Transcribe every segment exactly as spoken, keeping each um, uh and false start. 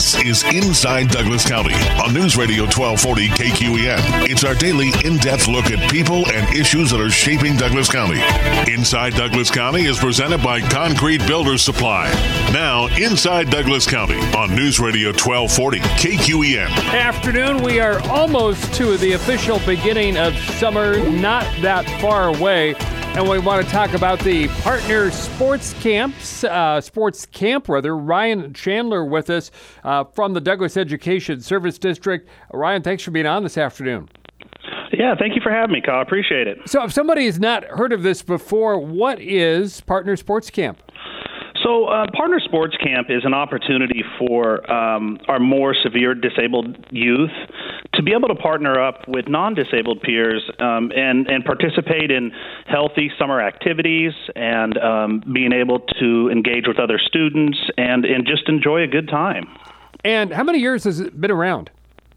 This is Inside Douglas County on News Radio twelve forty K Q E N. It's our daily in-depth look at people and issues that are shaping Douglas County. Inside Douglas County is presented by Concrete Builders Supply. Now, Inside Douglas County on News Radio twelve forty K Q E N. Afternoon, we are almost to the official beginning of summer, not that far away. And we want to talk about the partner sports camps, uh, sports camp rather. Ryan Chandler with us uh, from the Douglas Education Service District. Ryan, thanks for being on this afternoon. Yeah, thank you for having me, Kyle. I appreciate it. So if somebody has not heard of this before, what is Partner Sports Camp? So uh, Partner Sports Camp is an opportunity for um, our more severe disabled youth to be able to partner up with non-disabled peers um, and, and participate in healthy summer activities and um, being able to engage with other students and, and just enjoy a good time. And how many years has it been around?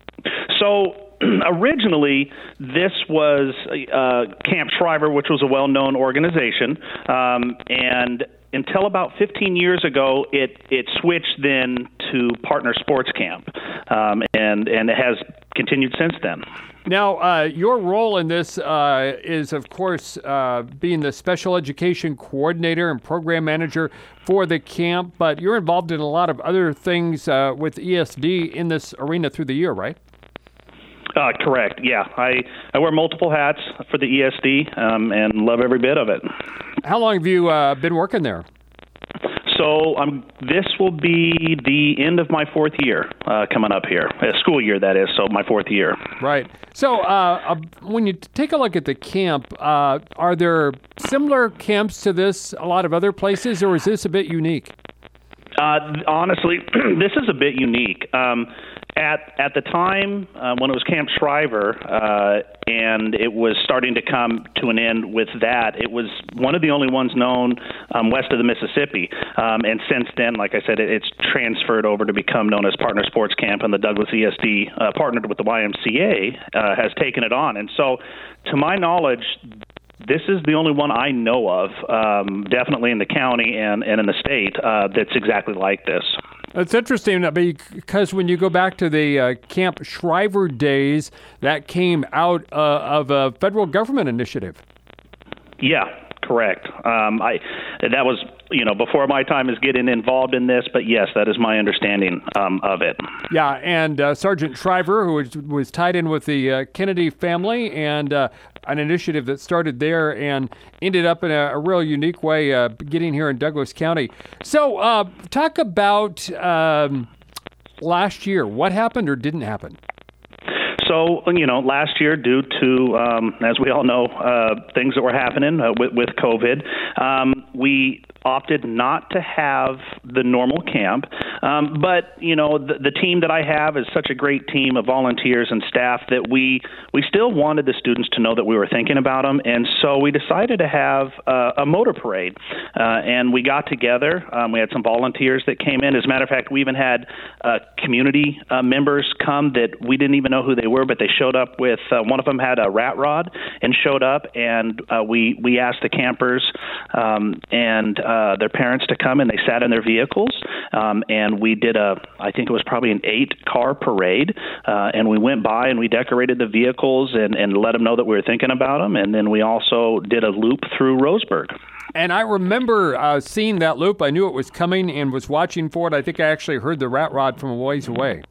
So originally, this was uh, Camp Shriver, which was a well-known organization, um, and until about fifteen years ago, it, it switched then to Partner Sports Camp, um, and, and it has continued since then. Now, uh, your role in this uh, is, of course, uh, being the special education coordinator and program manager for the camp, but you're involved in a lot of other things uh, with E S D in this arena through the year, right? Uh, correct. Yeah, I, I wear multiple hats for the E S D um, and love every bit of it. How long have you uh, been working there? So um, this will be the end of my fourth year uh, coming up here, uh, school year that is. So my fourth year. Right. So uh, uh, when you take a look at the camp, uh, are there similar camps to this a lot of other places, or is this a bit unique? Uh, honestly, this is a bit unique. Um, At at the time uh, when it was Camp Shriver uh, and it was starting to come to an end with that, it was one of the only ones known um, west of the Mississippi. Um, and since then, like I said, it, it's transferred over to become known as Partner Sports Camp, and the Douglas E S D, uh, partnered with the Y M C A, uh, has taken it on. And so, to my knowledge, this is the only one I know of, um, definitely in the county and, and in the state, uh, that's exactly like this. It's interesting because when you go back to the uh, Camp Shriver days, that came out uh, of a federal government initiative. Yeah, correct. Um, I that was you know before my time is getting involved in this, but yes, that is my understanding um, of it. Yeah, and uh, Sergeant Shriver, who was, was tied in with the uh, Kennedy family, and uh, an initiative that started there and ended up in a, a real unique way uh, getting here in Douglas County. So uh, talk about um, last year. What happened or didn't happen? So, you know, last year, due to, um, as we all know, uh, things that were happening uh, with, with COVID, um, we opted not to have the normal camp. Um, but, you know, the, the team that I have is such a great team of volunteers and staff that we we still wanted the students to know that we were thinking about them. And so we decided to have uh, a motor parade. Uh, and we got together. Um, we had some volunteers that came in. As a matter of fact, we even had uh, community uh, members come that we didn't even know who they were, but they showed up with, uh, one of them had a rat rod and showed up, and uh, we, we asked the campers um, and uh, their parents to come, and they sat in their vehicles, um, and we did a, I think it was probably an eight-car parade, uh, and we went by and we decorated the vehicles and, and let them know that we were thinking about them, and then we also did a loop through Roseburg. And I remember uh, seeing that loop. I knew it was coming and was watching for it. I think I actually heard the rat rod from a ways away.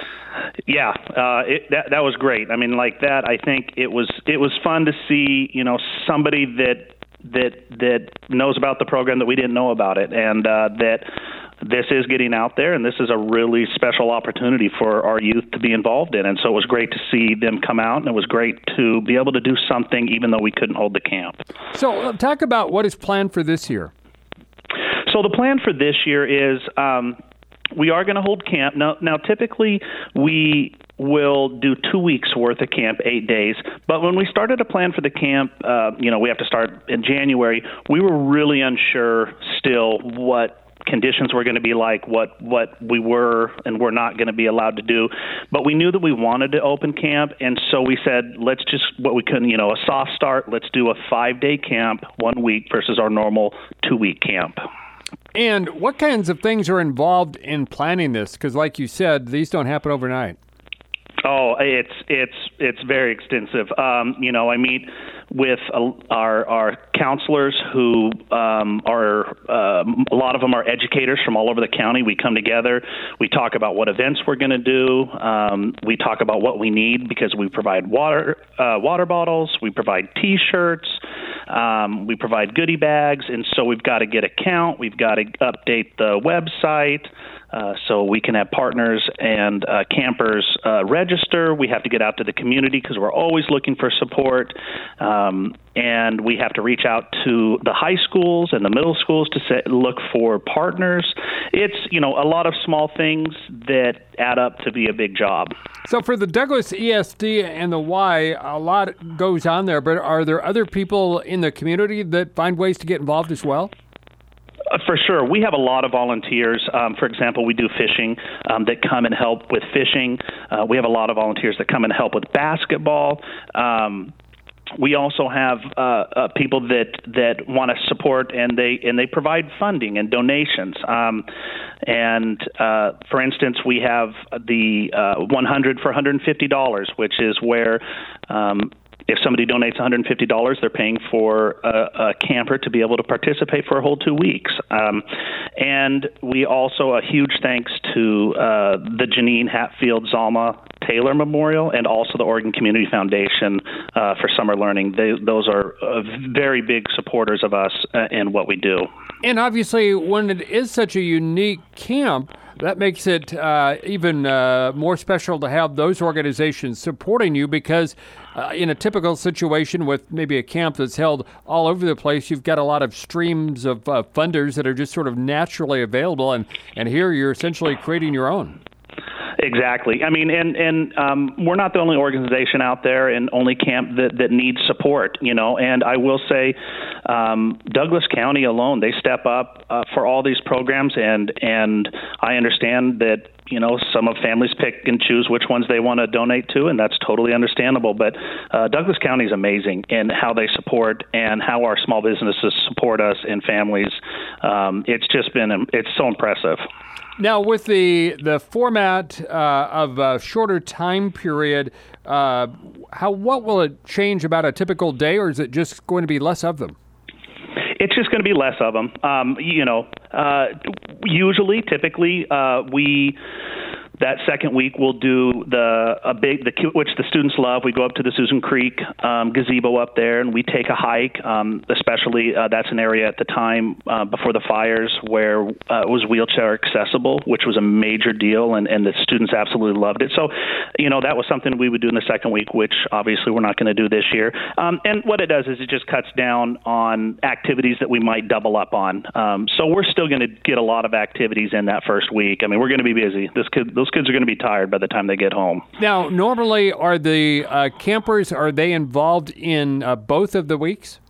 Yeah, uh, it, that that was great. I mean, like that, I think it was it was fun to see, you know, somebody that that that knows about the program that we didn't know about it, and uh, that this is getting out there, and this is a really special opportunity for our youth to be involved in. And so it was great to see them come out, and it was great to be able to do something even though we couldn't hold the camp. So uh, talk about what is planned for this year. So the plan for this year is um, we are going to hold camp. Now, now, typically we will do two weeks worth of camp, eight days. But when we started to plan for the camp, uh, you know, we have to start in January, we were really unsure still what conditions were going to be like, what what we were and were not going to be allowed to do. But we knew that we wanted to open camp, and so we said, let's just, what we couldn't, you know, a soft start, let's do a five-day camp, one week versus our normal two-week camp. And what kinds of things are involved in planning this? Because like you said, these don't happen overnight. Oh, it's it's it's very extensive. Um, you know, I meet with a, our our counselors who um, are uh, a lot of them are educators from all over the county. We come together, we talk about what events we're going to do. Um, we talk about what we need because we provide water uh, water bottles, we provide T-shirts, um, we provide goodie bags, and so we've got to get a count. We've got to update the website. Uh, so we can have partners and uh, campers uh, register. We have to get out to the community because we're always looking for support. Um, and we have to reach out to the high schools and the middle schools to say, look for partners. It's, you know, a lot of small things that add up to be a big job. So for the Douglas E S D and the Y, a lot goes on there, but are there other people in the community that find ways to get involved as well? Uh, for sure. We have a lot of volunteers. Um, for example, we do fishing um, that come and help with fishing. Uh, we have a lot of volunteers that come and help with basketball. Um, we also have uh, uh, people that, that want to support, and they and they provide funding and donations. Um, and uh, for instance, we have the uh, one hundred for one hundred fifty dollars, which is where um, if somebody donates one hundred fifty dollars, they're paying for a, a camper to be able to participate for a whole two weeks. Um, and we also, a huge thanks to uh, the Janine Hatfield Zalma Taylor Memorial and also the Oregon Community Foundation uh, for Summer Learning. They, those are uh, very big supporters of us uh, and what we do. And obviously, when it is such a unique camp, that makes it uh, even uh, more special to have those organizations supporting you because uh, in a typical situation with maybe a camp that's held all over the place, you've got a lot of streams of uh, funders that are just sort of naturally available, and, and here you're essentially creating your own. Exactly. I mean, and and um, we're not the only organization out there and only camp that, that needs support, you know. And I will say, um, Douglas County alone, they step up uh, for all these programs, and and I understand that, you know, some of families pick and choose which ones they want to donate to, and that's totally understandable. But uh, Douglas County is amazing in how they support and how our small businesses support us and families. Um, it's just been, it's so impressive. Now, with the the format uh, of a shorter time period, uh, how what will it change about a typical day, or is it just going to be less of them? It's just going to be less of them. Um, you know, uh, usually, typically, uh, we. That second week, we'll do the a big, the which the students love. We go up to the Susan Creek um, gazebo up there, and we take a hike. Um, especially, uh, that's an area at the time uh, before the fires where uh, it was wheelchair accessible, which was a major deal, and, and the students absolutely loved it. So, you know, that was something we would do in the second week, which obviously we're not going to do this year. Um, and what it does is it just cuts down on activities that we might double up on. Um, so we're still going to get a lot of activities in that first week. I mean, we're going to be busy. This kid, those kids are going to be tired by the time they get home. Now, normally, are the uh, campers, are they involved in uh, both of the weeks?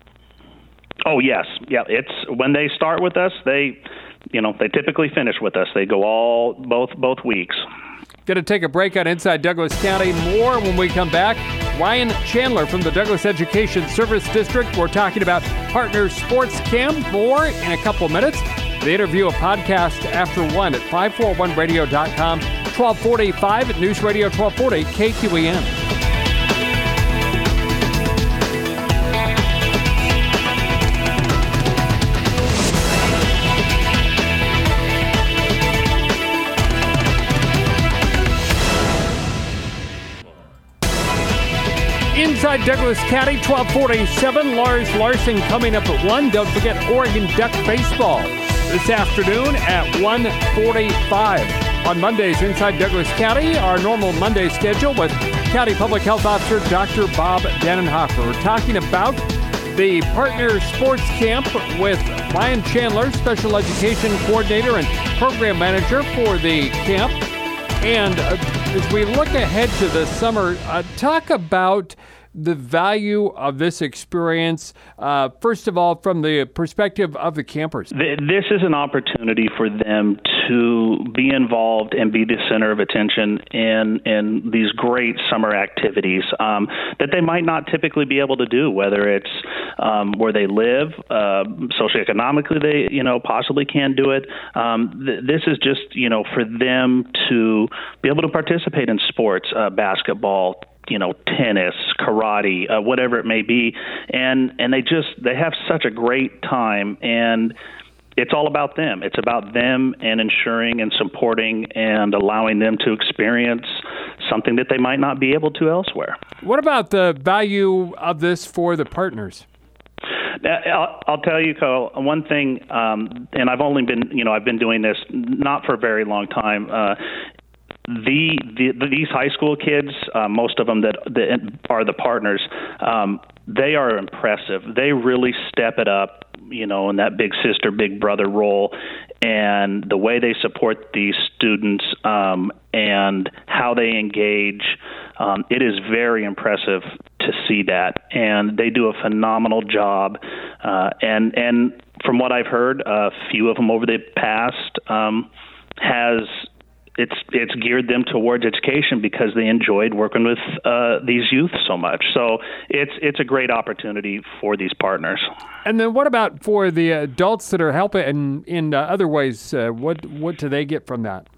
Oh, yes. Yeah, it's when they start with us, they, you know, they typically finish with us. They go all, both, both weeks. Going to take a break on Inside Douglas County. More when we come back. Ryan Chandler from the Douglas Education Service District. We're talking about Partner Sports Camp. More in a couple minutes. The interview, a podcast after one at five forty-one radio dot com, twelve forty-five at News Radio twelve forty K Q E N. Inside Douglas County, twelve forty-seven. Lars Larson coming up at one. Don't forget Oregon Duck Baseball this afternoon at one forty-five. On Mondays, Inside Douglas County, our normal Monday schedule with County Public Health Officer Doctor Bob Dannenhofer. We're talking about the Partner Sports Camp with Ryan Chandler, Special Education Coordinator and Program Manager for the camp. And uh, as we look ahead to the summer, uh, talk about the value of this experience, uh, first of all, from the perspective of the campers. This is an opportunity for them to be involved and be the center of attention in in these great summer activities um, that they might not typically be able to do, whether it's um, where they live, uh, socioeconomically they you know possibly can do it. Um, th- this is just you know for them to be able to participate in sports, uh, basketball, you know, tennis, karate, uh, whatever it may be. And, and they just, they have such a great time, and it's all about them. It's about them and ensuring and supporting and allowing them to experience something that they might not be able to elsewhere. What about the value of this for the partners? I'll, I'll tell you, Cole, one thing, um, and I've only been, you know, I've been doing this not for a very long time. Uh, The, the these high school kids, uh, most of them that, that are the partners, um, they are impressive. They really step it up, you know, in that big sister, big brother role, and the way they support these students um, and how they engage. Um, it is very impressive to see that, and they do a phenomenal job. Uh, and and from what I've heard, a few of them over the past um, has. It's it's geared them towards education because they enjoyed working with uh, these youth so much. So it's it's a great opportunity for these partners. And then what about for the adults that are helping in, in uh, other ways? Uh, what what do they get from that?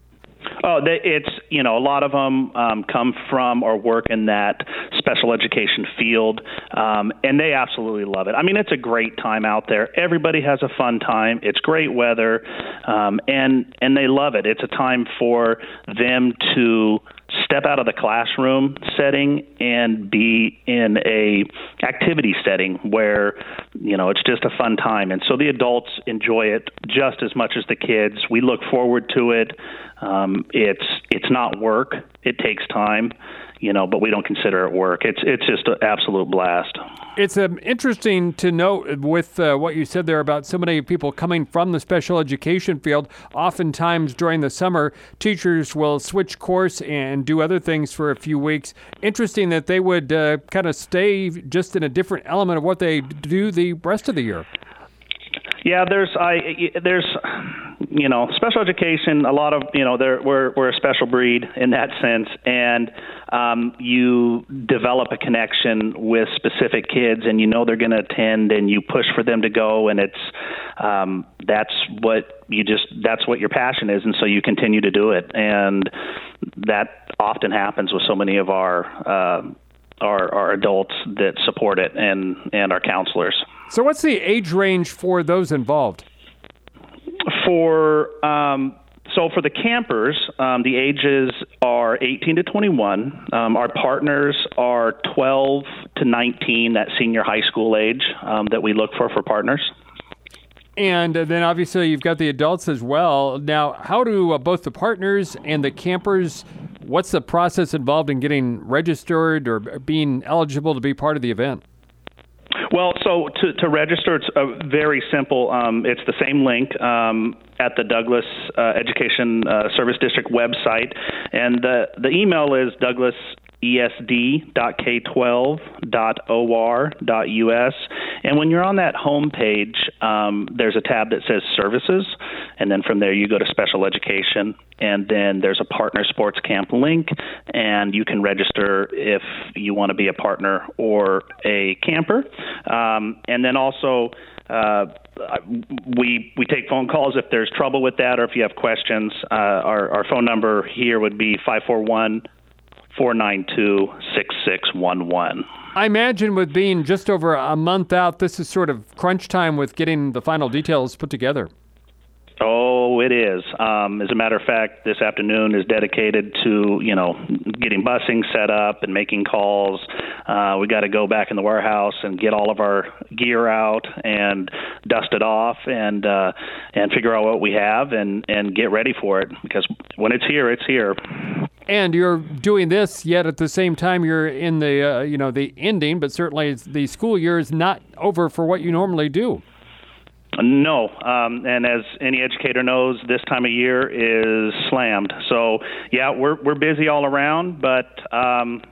Oh, they, it's, you know, a lot of them um, come from or work in that special education field, um, and they absolutely love it. I mean, it's a great time out there. Everybody has a fun time. It's great weather, um, and and they love it. It's a time for them to step out of the classroom setting and be in a activity setting where, you know, it's just a fun time. And so the adults enjoy it just as much as the kids. We look forward to it. Um, it's it's not work. It takes time, you know, but we don't consider it work. It's it's just an absolute blast. It's um, interesting to note with uh, what you said there about so many people coming from the special education field. Oftentimes during the summer, teachers will switch course and do other things for a few weeks. Interesting that they would uh, kind of stay just in a different element of what they do the rest of the year. Yeah, there's I there's you know special education. A lot of you know there we're we're a special breed in that sense, and um, you develop a connection with specific kids, and you know they're going to attend, and you push for them to go, and it's um, that's what you just that's what your passion is, and so you continue to do it, and that often happens with so many of our. Uh, Our, our adults that support it and, and our counselors. So what's the age range for those involved? For um, so for the campers, um, the ages are eighteen to twenty-one. Um, our partners are twelve to nineteen, that senior high school age um, that we look for for partners. And then obviously you've got the adults as well. Now, how do uh, both the partners and the campers, what's the process involved in getting registered or being eligible to be part of the event? Well, so to, to register, it's uh, very simple. Um, it's the same link um, at the Douglas uh, Education uh, Service District website. And the, the email is Douglas E S D dot K twelve dot O R dot U S. And when you're on that home page, um, there's a tab that says Services, and then from there you go to Special Education, and then there's a Partner Sports Camp link, and you can register if you want to be a partner or a camper. Um, and then also uh, we we take phone calls if there's trouble with that, or if you have questions. Uh, our, our phone number here would be five four one, four nine two, six six one one. I imagine with being just over a month out, this is sort of crunch time with getting the final details put together. Oh, it is. Um, as a matter of fact, this afternoon is dedicated to, you know, getting busing set up and making calls. Uh, we got to go back in the warehouse and get all of our gear out and dust it off and uh, and figure out what we have and, and get ready for it, because when it's here, it's here. And you're doing this, yet at the same time you're in the, uh, you know, the ending, but certainly the school year is not over for what you normally do. No, um, and as any educator knows, this time of year is slammed. So, yeah, we're we're busy all around, but um,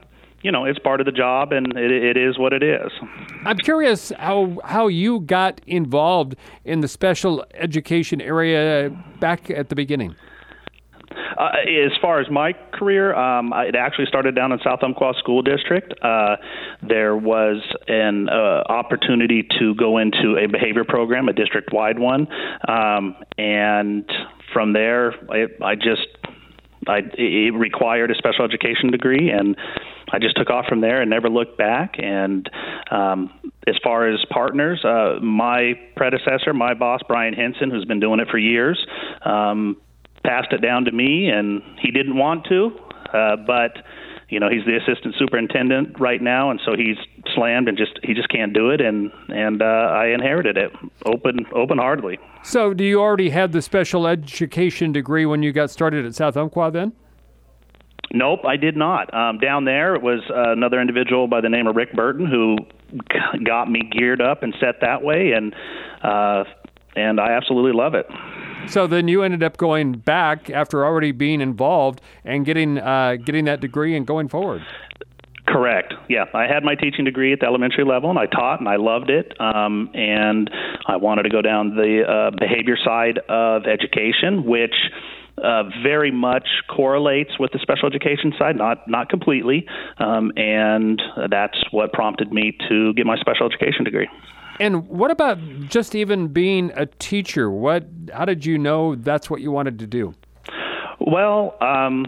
you know, it's part of the job, and it, it is what it is. I'm curious how how you got involved in the special education area back at the beginning. Uh, as far as my career, um, it actually started down in South Umpqua School District. Uh, there was an uh, opportunity to go into a behavior program, a district-wide one, um, and from there, I, I just I, it required a special education degree, and I just took off from there and never looked back. And um, as far as partners, uh, my predecessor, my boss, Brian Henson, who's been doing it for years, um, passed it down to me, and he didn't want to, uh, but you know, he's the assistant superintendent right now, and so he's slammed and just he just can't do it, and and uh, I inherited it open open heartedly. So, do you already have the special education degree when you got started at South Umpqua then? Nope, I did not. Um, down there, it was uh, another individual by the name of Rick Burton who got me geared up and set that way, and uh, and I absolutely love it. So then you ended up going back after already being involved and getting uh, getting that degree and going forward. Correct. Yeah, I had my teaching degree at the elementary level, and I taught, and I loved it. Um, and I wanted to go down the uh, behavior side of education, which uh, very much correlates with the special education side, not not completely. Um, and that's what prompted me to get my special education degree. And what about just even being a teacher? What? How did you know that's what you wanted to do? Well, um,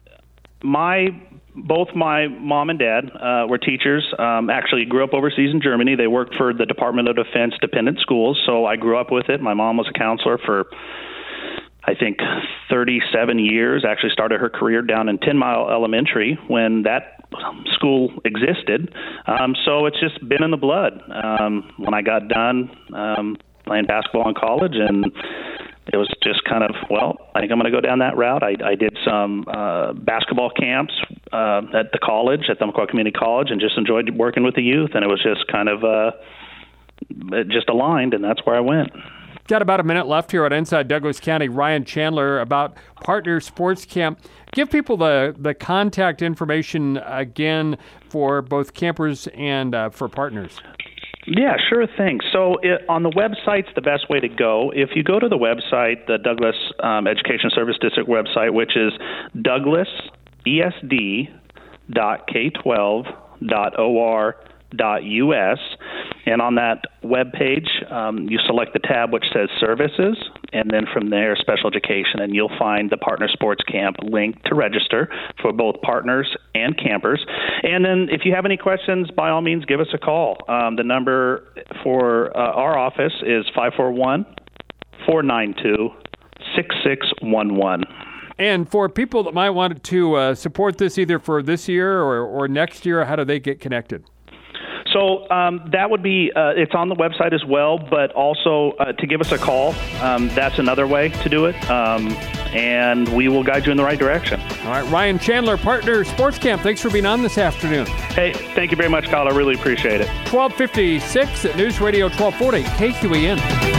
my both my mom and dad uh, were teachers. Um, actually, grew up overseas in Germany. They worked for the Department of Defense dependent schools, so I grew up with it. My mom was a counselor for, I think, thirty-seven years. Actually started her career down in Ten Mile Elementary when that school existed. Um, so it's just been in the blood. Um, when I got done um, playing basketball in college, and it was just kind of, well, I think I'm going to go down that route. I, I did some uh, basketball camps uh, at the college, at the Umpqua Community College, and just enjoyed working with the youth. And it was just kind of, uh, it just aligned, and that's where I went. Got about a minute left here on Inside Douglas County. Ryan Chandler about Partner Sports Camp. Give people the, the contact information again for both campers and uh, for partners. Yeah, sure thing. So it, on the website's the best way to go. If you go to the website, the Douglas um, Education Service District website, which is douglas e s d dot k twelve dot o r dot u s, and on that web page, um, you select the tab which says Services, and then from there, Special Education, and you'll find the Partner Sports Camp link to register for both partners and campers. And then if you have any questions, by all means, give us a call. Um, the number for uh, our office is five four one, four nine two, six six one one. And for people that might want to uh, support this either for this year or, or next year, how do they get connected? So um, that would be, uh, it's on the website as well, but also uh, to give us a call, um, that's another way to do it, um, and we will guide you in the right direction. All right, Ryan Chandler, Partner Sports Camp, thanks for being on this afternoon. Hey, thank you very much, Kyle. I really appreciate it. twelve fifty-six at News Radio twelve forty, K Q E N.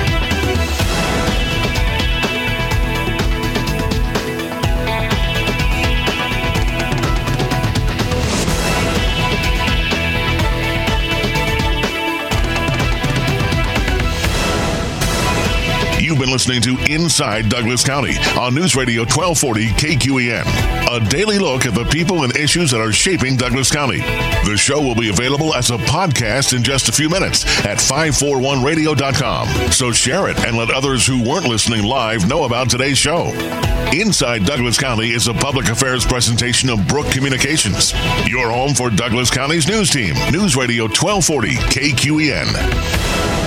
You've been listening to Inside Douglas County on News Radio twelve forty K Q E N, a daily look at the people and issues that are shaping Douglas County. The show will be available as a podcast in just a few minutes at five forty-one radio dot com. So share it and let others who weren't listening live know about today's show. Inside Douglas County is a public affairs presentation of Brook Communications, your home for Douglas County's news team. News Radio twelve forty K Q E N.